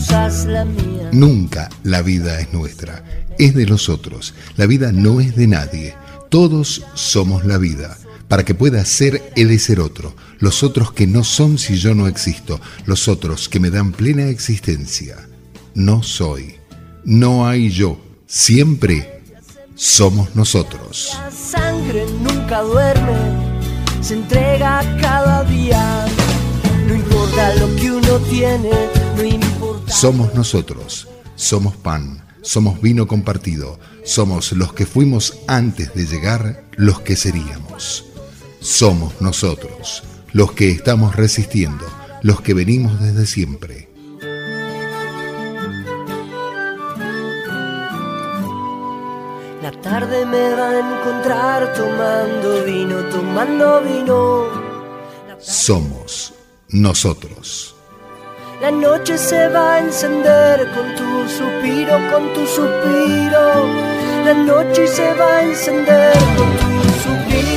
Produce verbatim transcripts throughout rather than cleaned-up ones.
usas la mía. Nunca la vida es nuestra, es de los otros. La vida no es de nadie. Todos somos la vida. Para que pueda ser, he de ser otro. Los otros que no son si yo no existo. Los otros que me dan plena existencia. No soy. No hay yo. Siempre somos nosotros. La sangre nunca duerme, se entrega cada día. No importa lo que uno tiene, no importa. Somos nosotros. Somos pan. Somos vino compartido. Somos los que fuimos antes de llegar, los que seríamos. Somos nosotros, los que estamos resistiendo, los que venimos desde siempre. La tarde me va a encontrar tomando vino, tomando vino. Somos nosotros. La noche se va a encender con tu suspiro, con tu suspiro. La noche se va a encender con tu suspiro.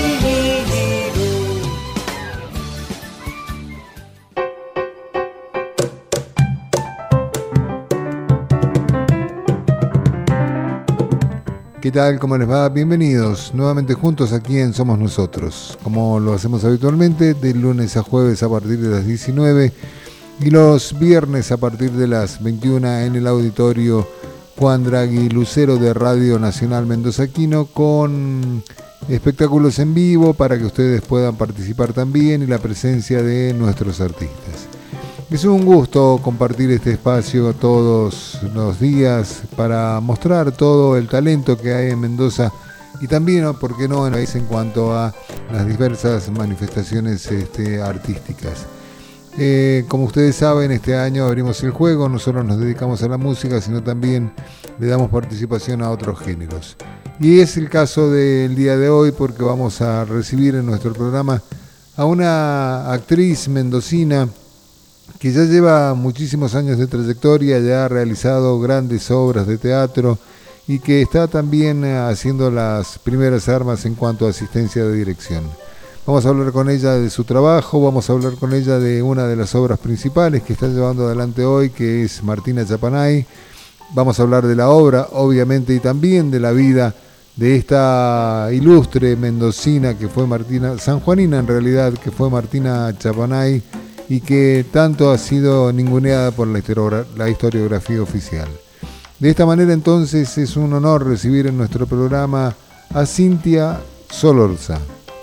¿Qué tal? ¿Cómo les va? Bienvenidos nuevamente juntos aquí en Somos Nosotros, como lo hacemos habitualmente, de lunes a jueves a partir de las diecinueve y los viernes a partir de las veintiuna en el auditorio Juan Draghi Lucero de Radio Nacional Mendozaquino, con espectáculos en vivo para que ustedes puedan participar también y la presencia de nuestros artistas. Es un gusto compartir este espacio todos los días para mostrar todo el talento que hay en Mendoza y también, ¿no?, ¿por qué no?, en el país en cuanto a las diversas manifestaciones este, artísticas. Eh, como ustedes saben, este año abrimos el juego, no solo nos dedicamos a la música, sino también le damos participación a otros géneros. Y es el caso del día de hoy porque vamos a recibir en nuestro programa a una actriz mendocina que ya lleva muchísimos años de trayectoria, ya ha realizado grandes obras de teatro y que está también haciendo las primeras armas en cuanto a asistencia de dirección. Vamos a hablar con ella de su trabajo, vamos a hablar con ella de una de las obras principales que está llevando adelante hoy, que es Martina Chapanay. Vamos a hablar de la obra, obviamente, y también de la vida de esta ilustre mendocina que fue Martina, sanjuanina en realidad, que fue Martina Chapanay, y que tanto ha sido ninguneada por la, historiogra- la historiografía oficial. De esta manera, entonces, es un honor recibir en nuestro programa a Cintia Solorza.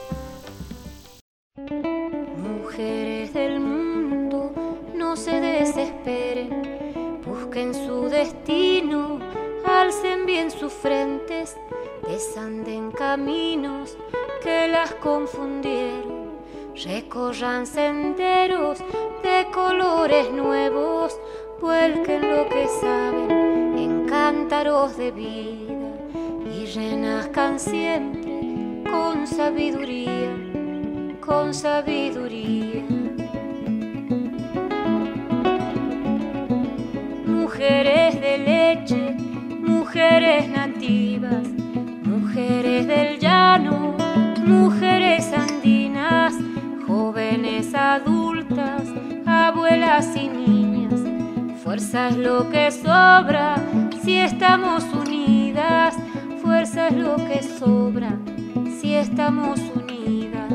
Mujeres del mundo, no se desesperen, busquen su destino, alcen bien sus frentes, desanden caminos que las confundieron. Recorran senderos de colores nuevos, vuelquen lo que saben en cántaros de vida y renazcan siempre con sabiduría, con sabiduría. Mujeres de leche, mujeres nativas, mujeres del llano, mujeres andinas, jóvenes adultas, abuelas y niñas. Fuerza es lo que sobra si estamos unidas. Fuerza es lo que sobra si estamos unidas.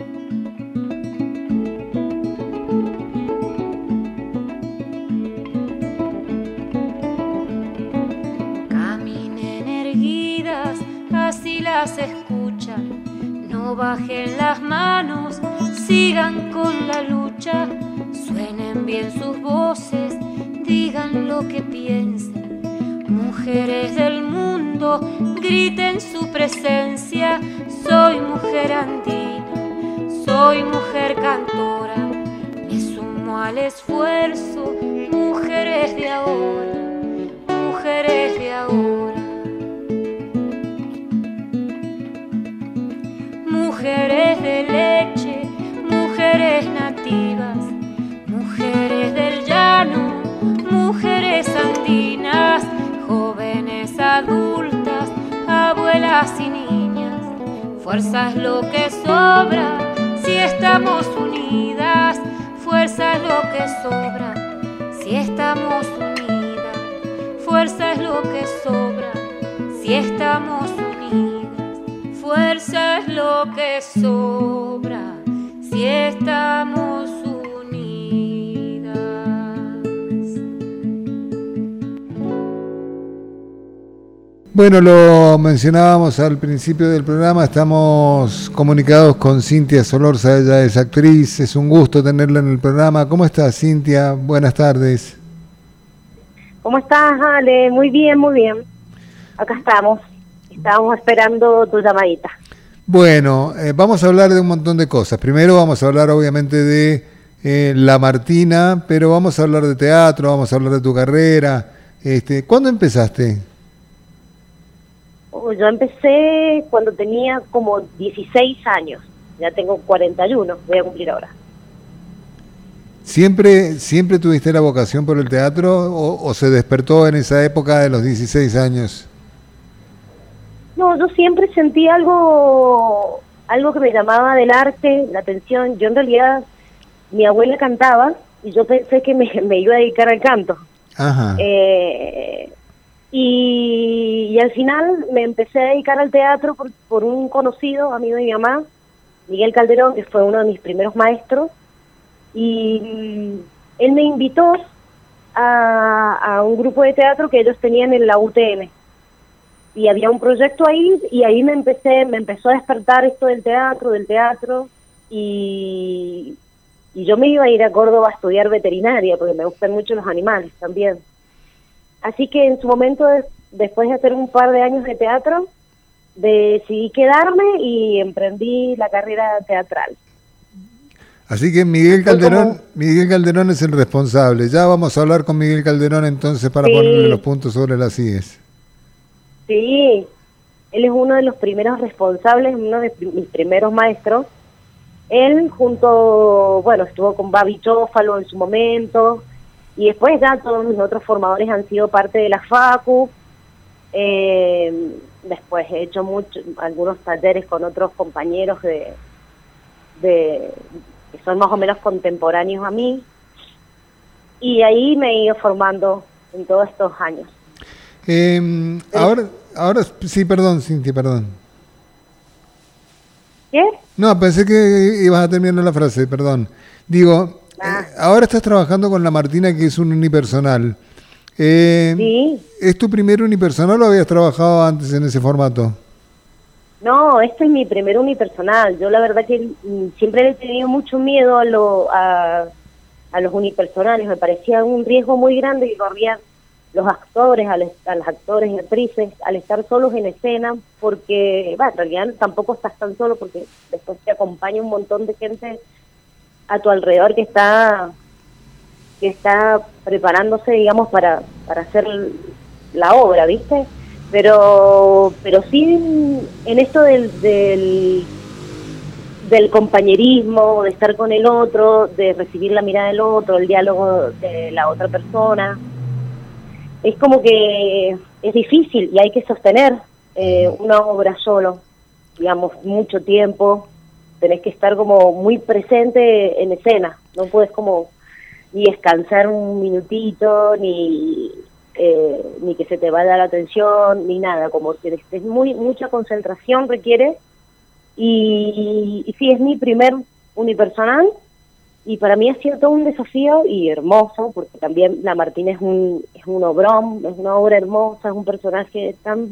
Caminen erguidas, así las escuchan. No bajen las manos, sigan con la lucha, suenen bien sus voces, digan lo que piensen. Mujeres del mundo, griten su presencia. Soy mujer andina, soy mujer cantora, me sumo al esfuerzo. Mujeres de ahora, mujeres de ahora. Mujeres de leche, mujeres nativas, mujeres del llano, mujeres andinas, jóvenes adultas, abuelas y niñas. Fuerza es lo que sobra si estamos unidas. Fuerza es lo que sobra si estamos unidas. fuerza es lo que sobra si estamos unidas. Fuerza es lo que sobra si estamos unidas. Bueno, lo mencionábamos al principio del programa, estamos comunicados con Cintia Solorza, ella es actriz, es un gusto tenerla en el programa. ¿Cómo estás, Cintia? Buenas tardes. ¿Cómo estás, Ale? Muy bien, muy bien. Acá estamos, estábamos esperando tu llamadita. Bueno, eh, vamos a hablar de un montón de cosas. Primero vamos a hablar obviamente de eh, La Martina, pero vamos a hablar de teatro, vamos a hablar de tu carrera. Este, ¿Cuándo empezaste? Oh, yo empecé cuando tenía como dieciséis años, ya tengo cuarenta y uno, voy a cumplir ahora. ¿Siempre, siempre tuviste la vocación por el teatro o, o se despertó en esa época de los dieciséis años? No, yo siempre sentí algo, algo que me llamaba del arte, la atención. Yo en realidad, mi abuela cantaba y yo pensé que me, me iba a dedicar al canto. Ajá. Eh, y, y al final me empecé a dedicar al teatro por, por un conocido, amigo de mi mamá, Miguel Calderón, que fue uno de mis primeros maestros. Y él me invitó a, a un grupo de teatro que ellos tenían en la U T M y había un proyecto ahí y ahí me empecé me empezó a despertar esto del teatro del teatro y, y yo me iba a ir a Córdoba a estudiar veterinaria porque me gustan mucho los animales también, así que en su momento de, después de hacer un par de años de teatro decidí quedarme y emprendí la carrera teatral. Así que Miguel Calderón, Miguel Calderón es el responsable. Ya vamos a hablar con Miguel Calderón entonces para sí. ponerle los puntos sobre las íes. Sí, él es uno de los primeros responsables, uno de mis primeros maestros. Él junto, bueno, estuvo con Babi Chófalo en su momento, y después ya todos mis otros formadores han sido parte de la Facu. Eh, después he hecho mucho, algunos talleres con otros compañeros de... de que son más o menos contemporáneos a mí, y ahí me he ido formando en todos estos años. Eh, ahora, ahora, sí, perdón, Cintia, perdón. ¿Qué? No, pensé que ibas a terminar la frase, perdón. Digo, ah. eh, ahora estás trabajando con La Martina, que es un unipersonal. Eh, sí. ¿Es tu primer unipersonal o habías trabajado antes en ese formato? No, este es mi primer unipersonal. Yo la verdad que siempre he tenido mucho miedo a, lo, a, a los unipersonales. Me parecía un riesgo muy grande que corrían los actores, a, les, a los actores y actrices, al estar solos en escena, porque, bueno, en realidad tampoco estás tan solo porque después te acompaña un montón de gente a tu alrededor que está que está preparándose, digamos, para, para hacer la obra, ¿viste? Pero pero sí en esto del, del del compañerismo, de estar con el otro, de recibir la mirada del otro, el diálogo de la otra persona, es como que es difícil y hay que sostener eh, una obra solo, digamos, mucho tiempo. Tenés que estar como muy presente en escena, no puedes como ni descansar un minutito, ni Eh, ni que se te vaya la atención, ni nada, como que es muy mucha concentración requiere, y, y sí, es mi primer unipersonal, y para mí ha sido todo un desafío y hermoso, porque también La Martina es un es un obrón, es una obra hermosa, es un personaje tan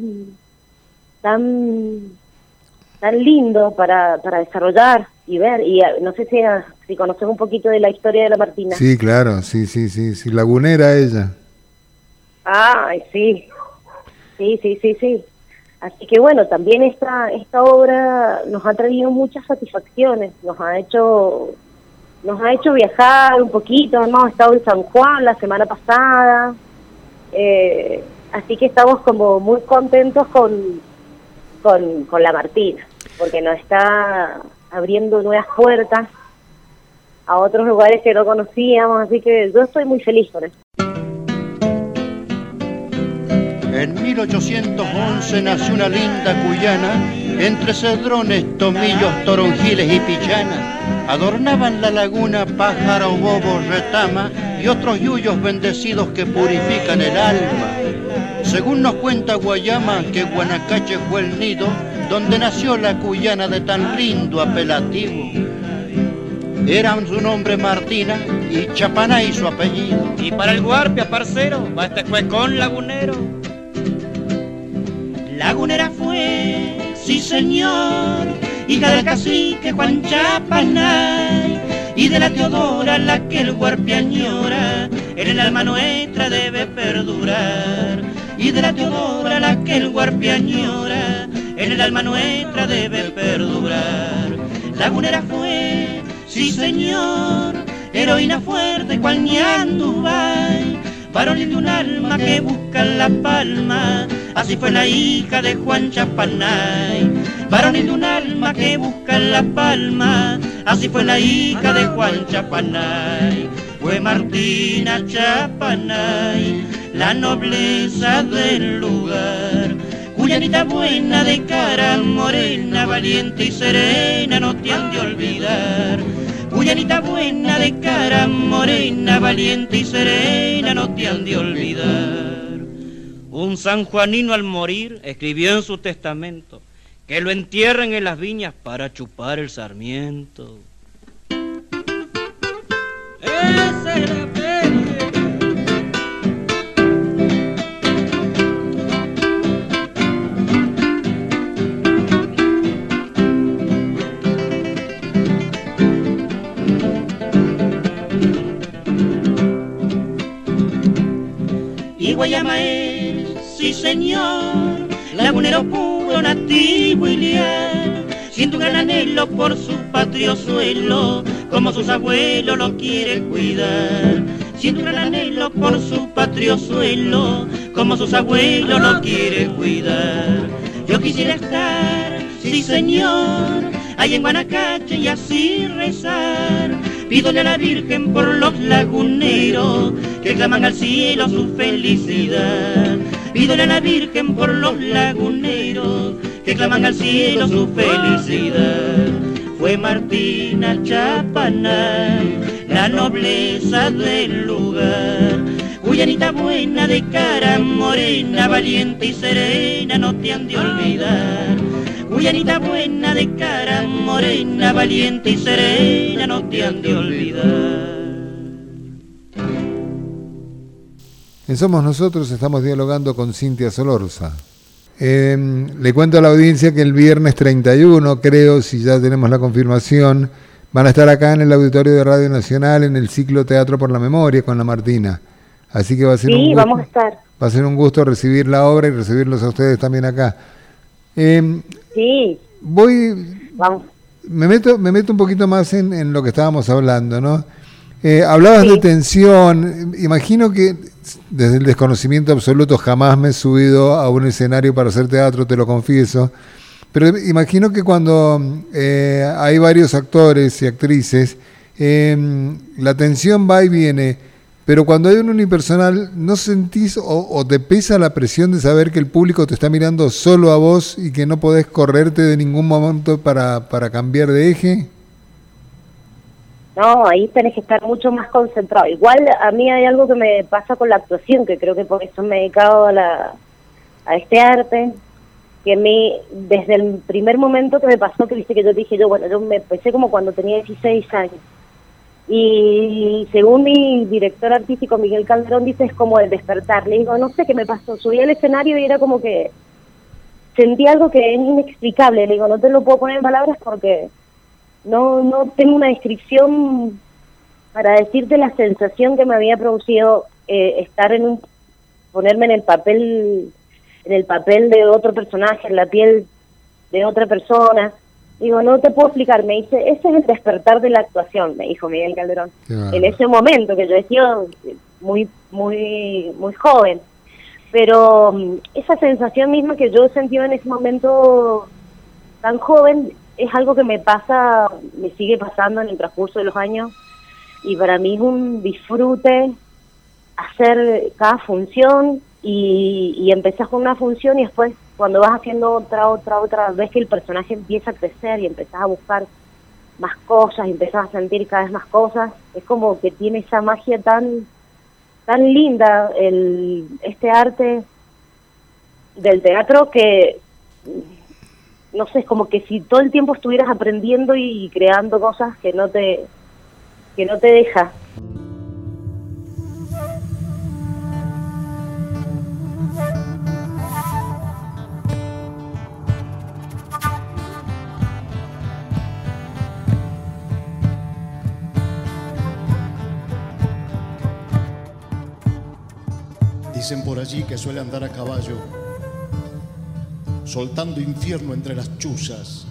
tan tan lindo para, para desarrollar y ver, y no sé si, si conoces un poquito de la historia de La Martina. Sí, claro, sí, sí, sí, sí, lagunera ella. Ay, sí, sí, sí, sí, sí. Así que bueno, también esta esta obra nos ha traído muchas satisfacciones, nos ha hecho nos ha hecho viajar un poquito, hemos estado en San Juan la semana pasada, eh, así que estamos como muy contentos con, con, con La Martina, porque nos está abriendo nuevas puertas a otros lugares que no conocíamos, así que yo estoy muy feliz con eso. En mil ochocientos once nació una linda cuyana, entre cedrones, tomillos, toronjiles y pichanas. Adornaban la laguna pájaro, bobo, retama y otros yuyos bendecidos que purifican el alma. Según nos cuenta Guayama, que Guanacache fue el nido donde nació la cuyana de tan lindo apelativo. Eran su nombre Martina y Chapanay su apellido. Y para el guarpia, parcero, va este cuecón lagunero. Lagunera fue, sí señor, hija del cacique Juan Chapanay, y de la Teodora la que el guarpia añora, en el alma nuestra debe perdurar. Y de la Teodora la que el guarpia añora, en el alma nuestra debe perdurar. Lagunera fue, sí señor, heroína fuerte cual Ñandubay, varonil de un alma que busca la palma, así fue la hija de Juan Chapanay. Varonil de un alma que busca la palma, así fue la hija de Juan Chapanay. Fue Martina Chapanay, la nobleza del lugar, cuyanita buena de cara morena, valiente y serena, no te han de olvidar. Cuyanita buena de cara morena, valiente y serena, no te han de olvidar. Un sanjuanino al morir escribió en su testamento que lo entierren en las viñas para chupar el sarmiento. Ese era y Guayama es, sí señor, lagunero puro, nativo y leal, siente un gran anhelo por su patrio suelo, como sus abuelos lo quieren cuidar. Siente un gran anhelo por su patrio suelo, como sus abuelos lo quieren cuidar. Yo quisiera estar, sí señor, ahí en Guanacache y así rezar. Pídole a la Virgen por los laguneros que claman al cielo su felicidad. Pídole a la Virgen por los laguneros que claman al cielo su felicidad. Fue Martina Chapanay, la nobleza del lugar, cuyanita buena de cara morena, valiente y serena, no te han de olvidar. Cuyanita buena de cara morena, valiente y serena, no te han de olvidar. En Somos Nosotros estamos dialogando con Cintia Solorza. Eh, le cuento a la audiencia que el viernes treinta y uno, creo, si ya tenemos la confirmación, van a estar acá en el auditorio de Radio Nacional en el ciclo Teatro por la Memoria con la Martina. Así que va a ser, sí, un gusto, vamos a estar. Va a ser un gusto recibir la obra y recibirlos a ustedes también acá. Eh, sí. Voy, vamos. Me meto, me meto un poquito más en, en lo que estábamos hablando, ¿no? Eh, hablabas sí. de tensión. Imagino que desde el desconocimiento absoluto jamás me he subido a un escenario para hacer teatro, te lo confieso. Pero imagino que cuando eh, hay varios actores y actrices, eh, la tensión va y viene. Pero cuando hay un unipersonal, ¿no sentís o, o te pesa la presión de saber que el público te está mirando solo a vos y que no podés correrte de ningún momento para, para cambiar de eje? No, ahí tenés que estar mucho más concentrado. Igual a mí hay algo que me pasa con la actuación, que creo que por eso me he dedicado a, la, a este arte, que a mí, desde el primer momento que me pasó, que viste que yo dije, yo bueno, yo me empecé como cuando tenía dieciséis años. Y según mi director artístico Miguel Calderón dice, es como el despertar. Le digo, no sé qué me pasó, subí al escenario y era como que sentí algo que es inexplicable. Le digo, no te lo puedo poner en palabras porque no no tengo una descripción para decirte la sensación que me había producido eh, estar en un, ponerme en el papel, en el papel de otro personaje, en la piel de otra persona. Digo, no te puedo explicar. Me dice, ese es el despertar de la actuación, me dijo Miguel Calderón. Claro. En ese momento, que yo decía muy, muy, muy joven. Pero um, esa sensación misma que yo sentí en ese momento tan joven, es algo que me pasa, me sigue pasando en el transcurso de los años. Y para mí es un disfrute hacer cada función y, y empezás con una función y después cuando vas haciendo otra, otra, otra, ves que el personaje empieza a crecer y empezás a buscar más cosas, y empezás a sentir cada vez más cosas. Es como que tiene esa magia tan tan linda el este arte, del teatro que, no sé, es como que si todo el tiempo estuvieras aprendiendo y creando cosas que no te, que no te deja. Dicen por allí que suele andar a caballo, soltando infierno entre las chuzas.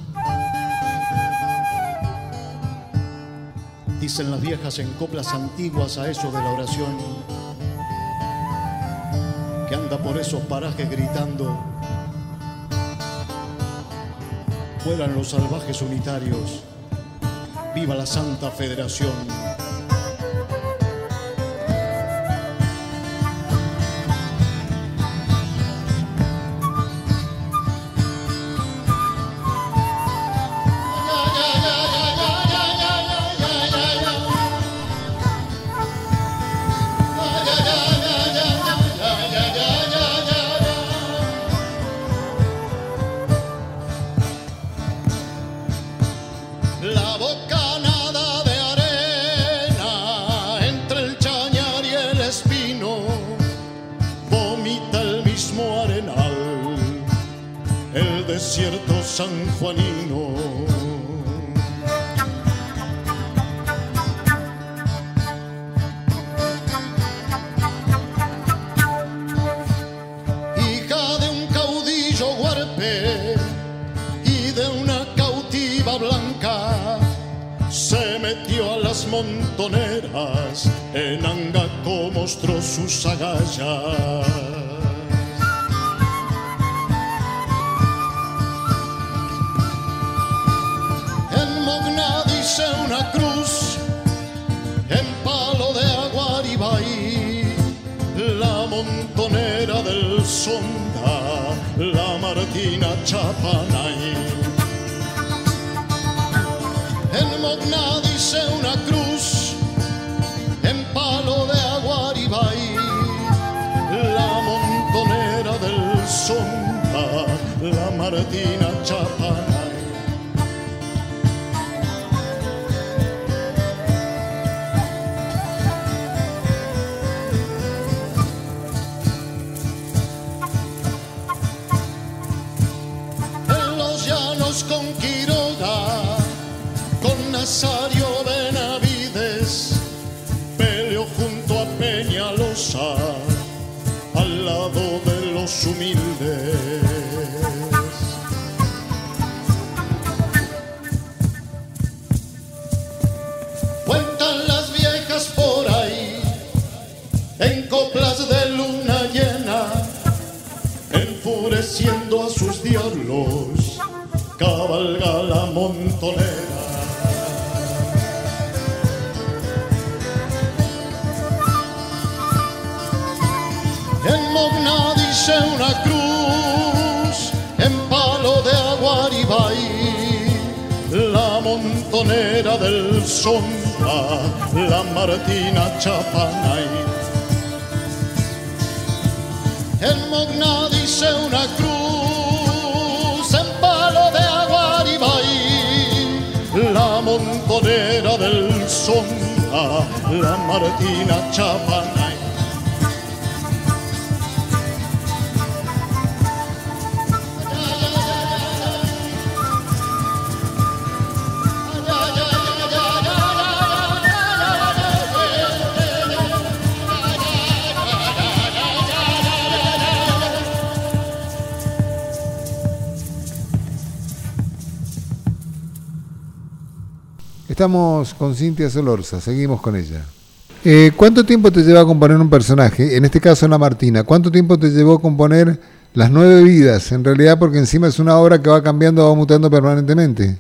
Dicen las viejas en coplas antiguas a eso de la oración, que anda por esos parajes gritando: fueran los salvajes unitarios, viva la Santa Federación. Desierto sanjuanino. Hija de un caudillo huarpe y de una cautiva blanca, se metió a las montoneras, en Angaco mostró sus agallas. Una cruz en palo de Aguaribay, la montonera del Sonda, la Martina Chapanay. En Mogna dice una cruz en palo de Aguaribay, la montonera del Sonda, la Martina Chapanay. Con Quiroga, con Nazario Benavides, peleó junto a Peñalosa, al lado de los humildes. Cuentan las viejas por ahí, en coplas de luna llena, enfureciendo a sus diablos, cabalga la montonera. En Mogna dice una cruz en palo de Aguaribay, la montonera del Sonda, la Martina Chapanay. En Mogna dice una cruz en palo de la montonera del Sonda, la Martina Chapanay. Estamos con Cintia Solorza, seguimos con ella. Eh, ¿Cuánto tiempo te lleva a componer un personaje? En este caso, la Martina. ¿Cuánto tiempo te llevó a componer Las Nueve Vidas? En realidad, porque encima es una obra que va cambiando, va mutando permanentemente.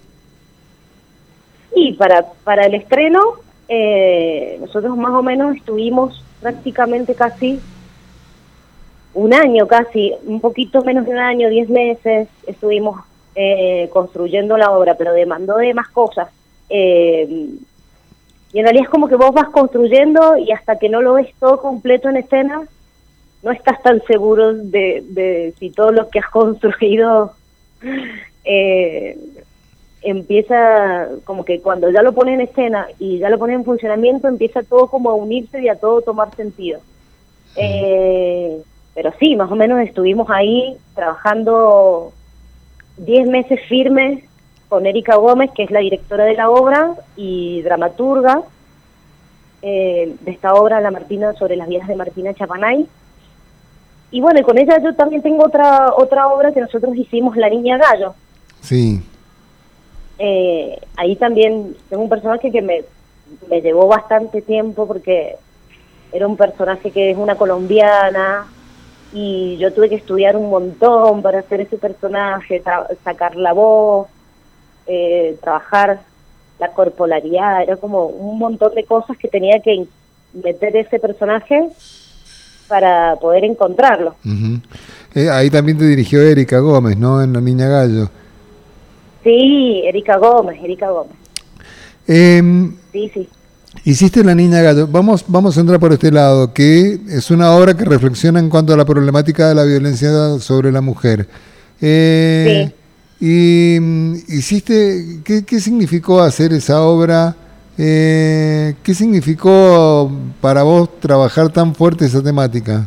Y para, para el estreno, eh, nosotros más o menos estuvimos prácticamente casi un año, casi, un poquito menos de un año, diez meses, estuvimos eh, construyendo la obra, pero demandó de más cosas. Eh, y en realidad es como que vos vas construyendo y hasta que no lo ves todo completo en escena, no estás tan seguro de, de si todo lo que has construido eh, empieza, como que cuando ya lo pones en escena y ya lo pones en funcionamiento, empieza todo como a unirse y a todo tomar sentido. Eh, pero sí, más o menos estuvimos ahí trabajando diez meses firmes con Erika Gómez, que es la directora de la obra y dramaturga eh, de esta obra, La Martina, sobre las vidas de Martina Chapanay. Y bueno, con ella yo también tengo otra otra obra que nosotros hicimos, La Niña Gallo. Sí. Eh, ahí también tengo un personaje que me, me llevó bastante tiempo porque era un personaje que es una colombiana y yo tuve que estudiar un montón para hacer ese personaje, sacar la voz, eh, trabajar la corporalidad, era como un montón de cosas que tenía que meter ese personaje para poder encontrarlo. Uh-huh. Eh, ahí también te dirigió Erika Gómez, ¿no? En La Niña Gallo. Sí, Erika Gómez, Erika Gómez. Eh, sí, sí. Hiciste La Niña Gallo. Vamos, vamos a entrar por este lado, que es una obra que reflexiona en cuanto a la problemática de la violencia sobre la mujer. Eh, sí. Y hiciste, ¿qué, qué significó hacer esa obra? Eh, ¿Qué significó para vos trabajar tan fuerte esa temática?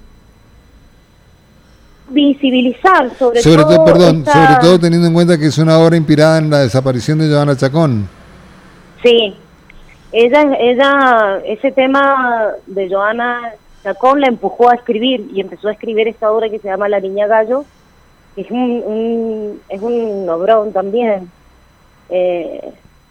Visibilizar, sobre, sobre todo, todo perdón, esta... sobre todo teniendo en cuenta que es una obra inspirada en la desaparición de Joana Chacón. Sí, ella, ella, ese tema de Joana Chacón la empujó a escribir y empezó a escribir esta obra que se llama La Niña Gallo, que es un, un es un obrón también. Eh,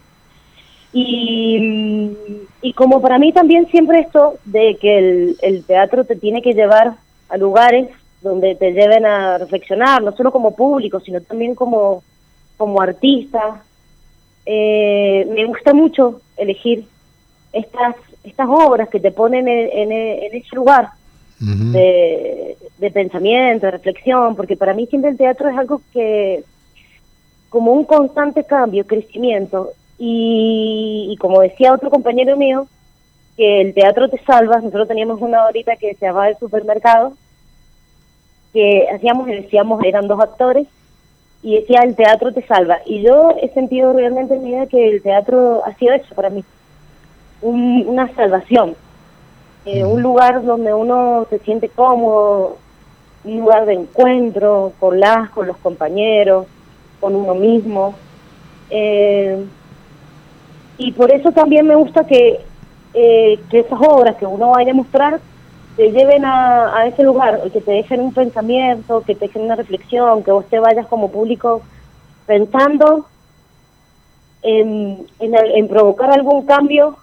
y, y como para mí también siempre esto de que el, el teatro te tiene que llevar a lugares donde te lleven a reflexionar, no solo como público, sino también como, como artista. Eh, me gusta mucho elegir estas estas obras que te ponen en, en, en ese lugar uh-huh. de, de pensamiento, de reflexión, porque para mí siempre el teatro es algo que, como un constante cambio, crecimiento, y, y como decía otro compañero mío, que el teatro te salva. Nosotros teníamos una horita que se llamaba El Supermercado, que hacíamos y decíamos, eran dos actores, y decía, el teatro te salva. Y yo he sentido realmente en mi vida que el teatro ha sido eso para mí, un, una salvación, eh, un lugar donde uno se siente cómodo, un lugar de encuentro con las, con los compañeros, con uno mismo. Eh, y por eso también me gusta que, eh, que esas obras que uno vaya a mostrar te lleven a, a ese lugar, que te dejen un pensamiento, que te dejen una reflexión, que vos te vayas como público pensando en, en, en provocar algún cambio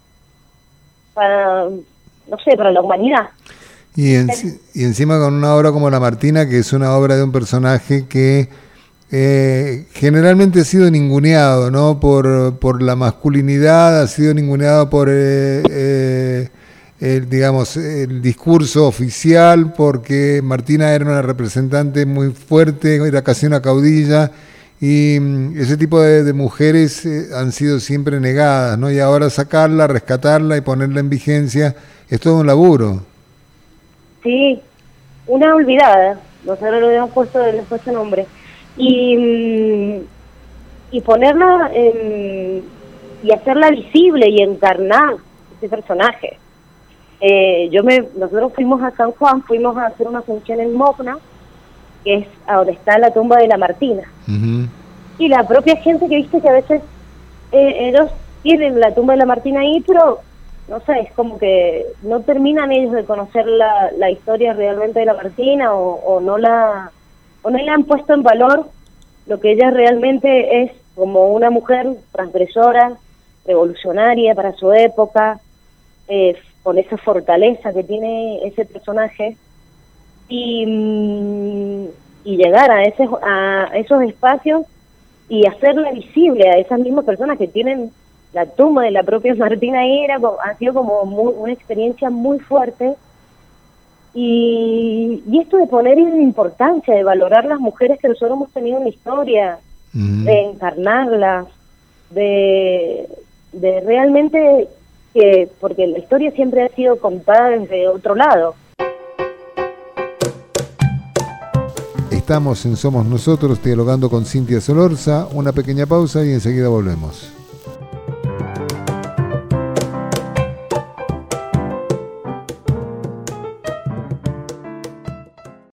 para, no sé, para la humanidad. Y, en, y encima con una obra como La Martina, que es una obra de un personaje que eh, generalmente ha sido ninguneado, ¿no? Por, por la masculinidad, ha sido ninguneado por... Eh, eh, El, digamos, el discurso oficial, porque Martina era una representante muy fuerte, era casi una caudilla, y ese tipo de, de mujeres eh, han sido siempre negadas, ¿no? Y ahora sacarla, rescatarla y ponerla en vigencia es todo un laburo. Sí, una olvidada, nosotros lo habíamos puesto, le hemos puesto nombre, y, y ponerla en, y hacerla visible y encarnar ese personaje. Eh, yo me, nosotros fuimos a San Juan, fuimos a hacer una función en Mogna, que es a donde está la tumba de la Martina. Uh-huh. Y la propia gente que viste que a veces eh, ellos tienen la tumba de la Martina ahí, pero no sé, es como que no terminan ellos de conocer la, la historia realmente de la Martina, o, o no la o no le han puesto en valor lo que ella realmente es, como una mujer transgresora, revolucionaria para su época, eh, con esa fortaleza que tiene ese personaje, y, y llegar a, ese, a esos espacios y hacerla visible a esas mismas personas que tienen la tumba de la propia Martina ahí. Era, ha sido como muy, una experiencia muy fuerte, y, y esto de poner en importancia, de valorar las mujeres que nosotros hemos tenido en la historia, uh-huh. de encarnarlas, de, de realmente... que porque la historia siempre ha sido contada desde otro lado. estamos en Somos Nosotros dialogando con Cintia Solorza. Una pequeña pausa y enseguida volvemos.